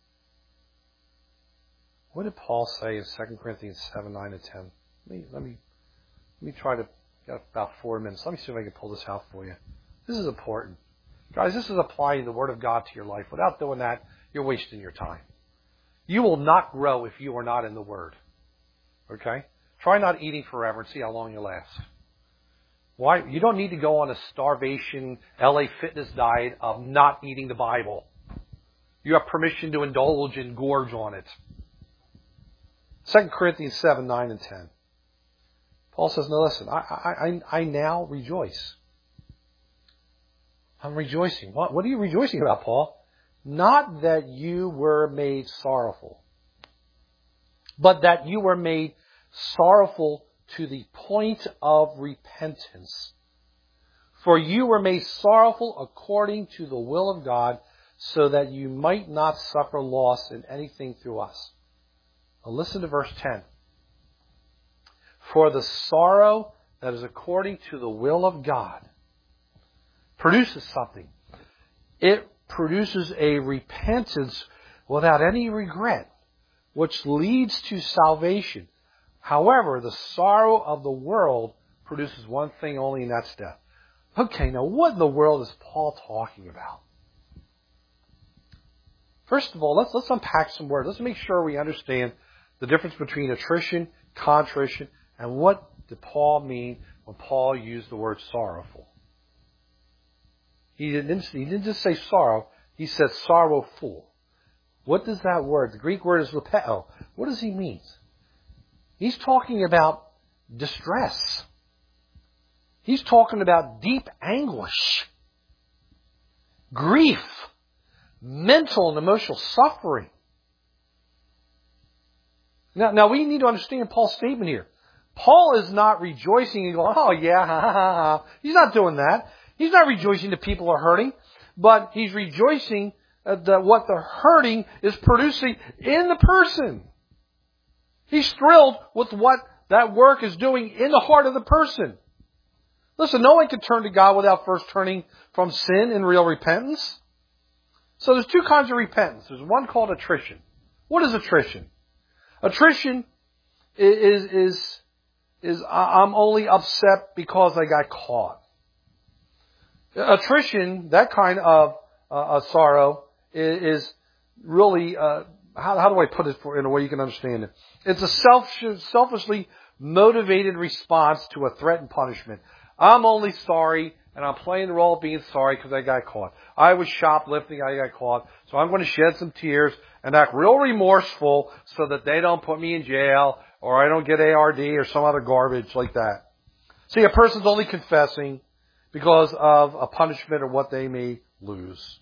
What did Paul say in 2 Corinthians 7, 9, and 10? Let me try to get about 4 minutes. Let me see if I can pull this out for you. This is important. Guys, this is applying the Word of God to your life. Without doing that, you're wasting your time. You will not grow if you are not in the Word. Okay? Try not eating forever and see how long you last. Why? You don't need to go on a starvation LA Fitness diet of not eating the Bible. You have permission to indulge and gorge on it. 2 Corinthians 7, 9, and 10. Paul says, no, listen, I now rejoice. I'm rejoicing. What are you rejoicing about, Paul? Not that you were made sorrowful, but that you were made sorrowful to the point of repentance. For you were made sorrowful according to the will of God, so that you might not suffer loss in anything through us. Now listen to verse 10. For the sorrow that is according to the will of God produces something. It produces a repentance without any regret, which leads to salvation. However, the sorrow of the world produces one thing only, and that's death. Okay, now what in the world is Paul talking about? First of all, let's unpack some words. Let's make sure we understand the difference between attrition, contrition, and what did Paul mean when Paul used the word sorrowful. He didn't just say sorrow, he said sorrowful. What does that word, the Greek word is lepeo, what does he mean? He's talking about distress. He's talking about deep anguish, grief, mental and emotional suffering. Now we need to understand Paul's statement here. Paul is not rejoicing and going, oh yeah, ha, ha, ha. He's not doing that. He's not rejoicing that people are hurting, but he's rejoicing at what the hurting is producing in the person. He's thrilled with what that work is doing in the heart of the person. Listen, no one can turn to God without first turning from sin in real repentance. So there's two kinds of repentance. There's one called attrition. What is attrition? Attrition is I'm only upset because I got caught. Attrition, that kind of sorrow, is really, how do I put it in a way you can understand it? It's a selfishly motivated response to a threatened punishment. I'm only sorry, and I'm playing the role of being sorry because I got caught. I was shoplifting, I got caught, so I'm going to shed some tears and act real remorseful so that they don't put me in jail or I don't get ARD or some other garbage like that. See, a person's only confessing because of a punishment or what they may lose.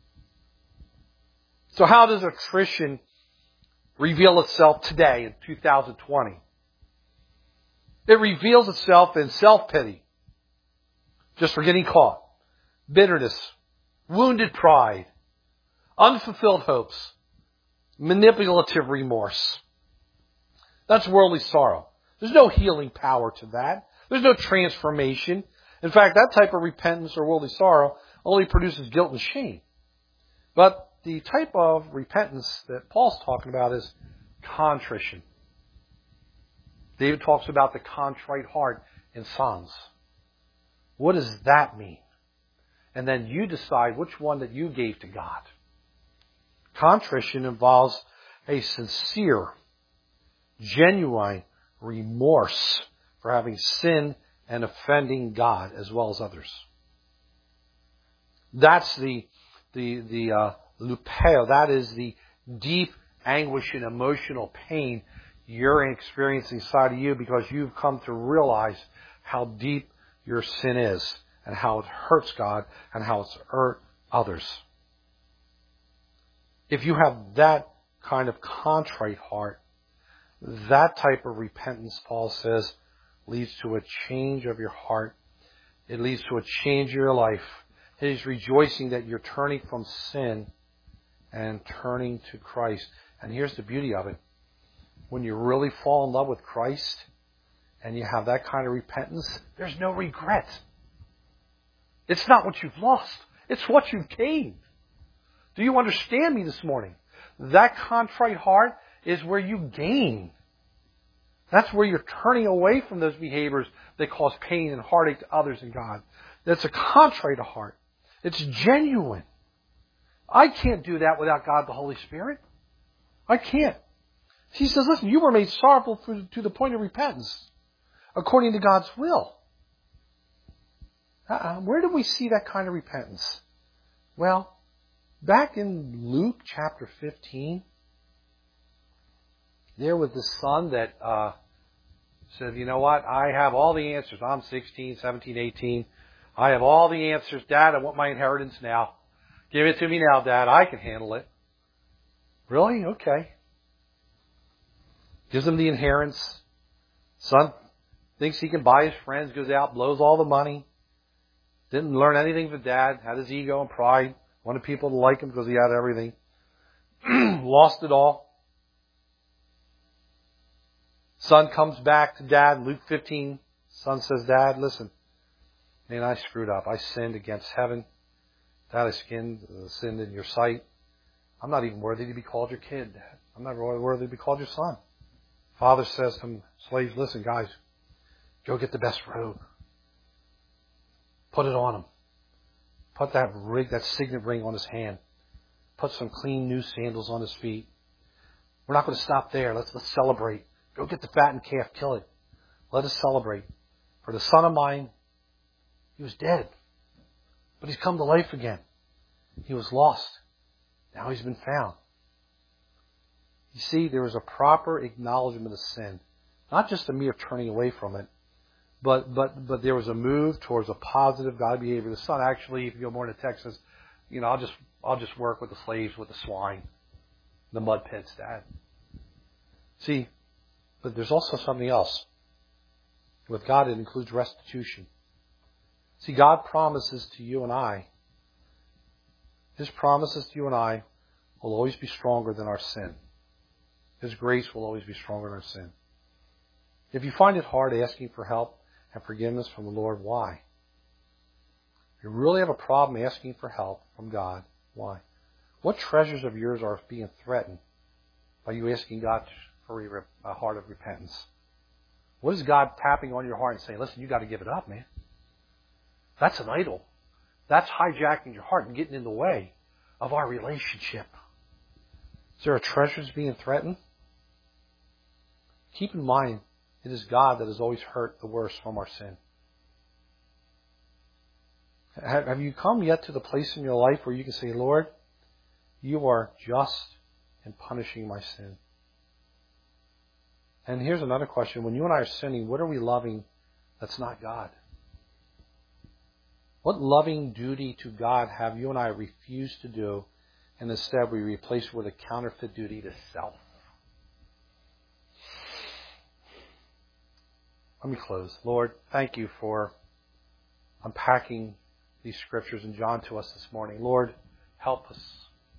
So how does attrition reveal itself today in 2020? It reveals itself in self-pity, just for getting caught, bitterness, wounded pride, unfulfilled hopes, manipulative remorse. That's worldly sorrow. There's no healing power to that. There's no transformation. In fact, that type of repentance or worldly sorrow only produces guilt and shame. But the type of repentance that Paul's talking about is contrition. David talks about the contrite heart in Psalms. What does that mean? And then you decide which one that you gave to God. Contrition involves a sincere, genuine remorse for having sinned and offending God as well as others. That's the lupeo. That is the deep anguish and emotional pain you're experiencing inside of you because you've come to realize how deep your sin is and how it hurts God and how it's hurt others. If you have that kind of contrite heart, that type of repentance, Paul says, leads to a change of your heart. It leads to a change of your life. It is rejoicing that you're turning from sin and turning to Christ. And here's the beauty of it. When you really fall in love with Christ and you have that kind of repentance, there's no regret. It's not what you've lost. It's what you've gained. Do you understand me this morning? That contrite heart is where you gain. That's where you're turning away from those behaviors that cause pain and heartache to others and God. That's a contrite heart. It's genuine. I can't do that without God the Holy Spirit. I can't. He says, listen, you were made sorrowful to the point of repentance, according to God's will. Where do we see that kind of repentance? Well, back in Luke chapter 15, there was the son that said, you know what, I have all the answers. I'm 16, 17, 18. I have all the answers. Dad, I want my inheritance now. Give it to me now, Dad. I can handle it. Really? Okay. Gives him the inheritance. Son thinks he can buy his friends, goes out, blows all the money. Didn't learn anything from Dad. Had his ego and pride. Wanted people to like him because he had everything. Lost it all. Son comes back to Dad, Luke 15. Son says, Dad, listen, man, I screwed up. I sinned against heaven. Dad, I sinned in your sight. I'm not even worthy to be called your kid, Dad. I'm not worthy to be called your son. Father says to him, slaves, listen, guys, go get the best robe. Put it on him. Put that signet ring on his hand. Put some clean new sandals on his feet. We're not going to stop there. Let's celebrate. Go get the fattened calf, kill it. Let us celebrate. For the son of mine, he was dead, but he's come to life again. He was lost. Now he's been found. You see, there was a proper acknowledgement of sin. Not just a mere turning away from it, but there was a move towards a positive godly behavior. The son actually, if you go more into Texas, you know, I'll just work with the slaves, with the swine, the mud pits, Dad. See, but there's also something else. With God, it includes restitution. See, God promises to you and I, His promises to you and I will always be stronger than our sin. His grace will always be stronger than our sin. If you find it hard asking for help and forgiveness from the Lord, why? If you really have a problem asking for help from God, why? What treasures of yours are being threatened by you asking God for a heart of repentance? What is God tapping on your heart and saying, listen, you got to give it up, man? That's an idol. That's hijacking your heart and getting in the way of our relationship. Is there a treasures being threatened? Keep in mind, it is God that has always hurt the worst from our sin. Have you come yet to the place in your life where you can say, Lord, you are just in punishing my sin? And here's another question. When you and I are sinning, what are we loving that's not God? What loving duty to God have you and I refused to do, and instead we replace it with a counterfeit duty to self? Let me close. Lord, thank you for unpacking these scriptures in John to us this morning. Lord, help us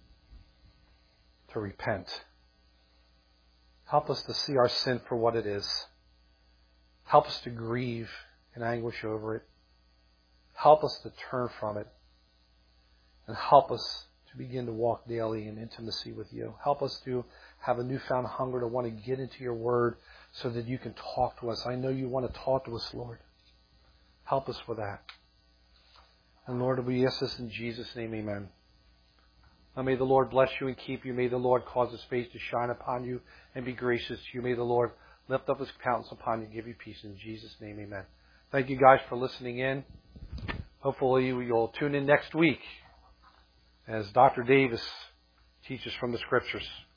to repent. Help us to see our sin for what it is. Help us to grieve and anguish over it. Help us to turn from it. And help us to begin to walk daily in intimacy with you. Help us to have a newfound hunger to want to get into your word so that you can talk to us. I know you want to talk to us, Lord. Help us with that. And Lord, we ask this in Jesus' name, amen. Now may the Lord bless you and keep you. May the Lord cause His face to shine upon you and be gracious to you. May the Lord lift up His countenance upon you and give you peace. In Jesus' name, amen. Thank you guys for listening in. Hopefully you'll tune in next week as Dr. Davis teaches from the Scriptures.